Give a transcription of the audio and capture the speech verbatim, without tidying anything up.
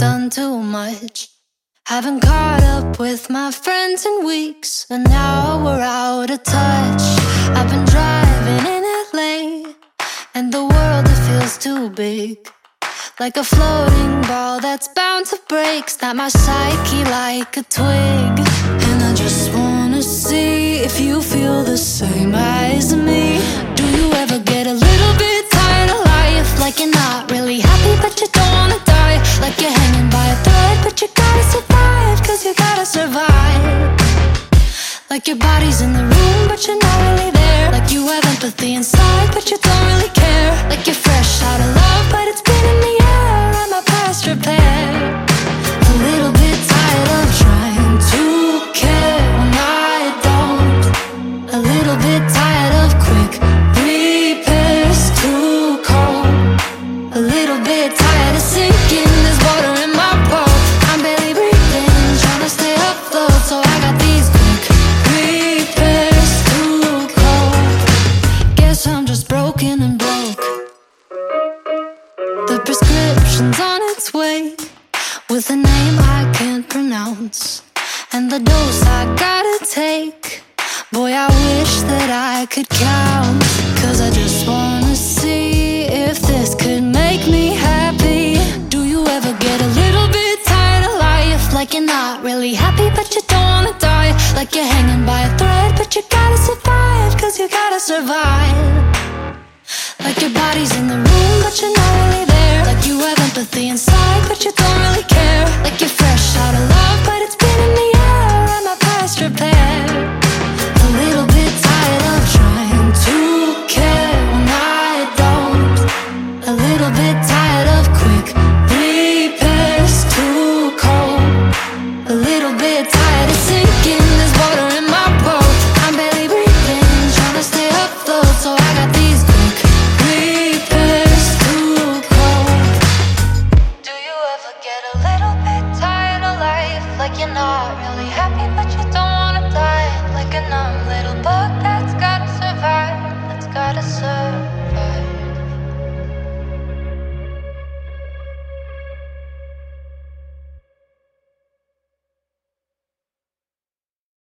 done too much. Haven't caught up with my friends in weeks, and now we're out of touch. I've been driving in L A, and the world, it feels too big, like a floating ball that's bound to break. Snap my psyche like a twig. And I just wanna see if you feel the same as me. Do you ever get a little bit tired of life? Like you're not really happy but you don't wanna die. Like you're hanging by a thread but you gotta survive, cause you gotta survive. Like your body's in the room but you're not really there. Like you have empathy inside but you don't really care. Like you're fresh out of love but it's been in the air and my past repair. A little bit tired of trying to care when I don't. A little bit tired of quick repairs, too cold. A little bit tired of sinking, there's water in my boat. I'm barely breathing, trying to stay afloat, so I got these quick repairs, too cold. Guess I'm just broken and broke. The prescription's on its way, with a name I can't pronounce, and the dose I gotta take. Boy, I wish that I could count, cause I just wanna see if this could make me happy. Do you ever get a little bit tired of life? Like you're not really happy but you don't wanna die. Like you're hanging by a thread but you gotta survive, cause you gotta survive. Like your body's in the room but you're not really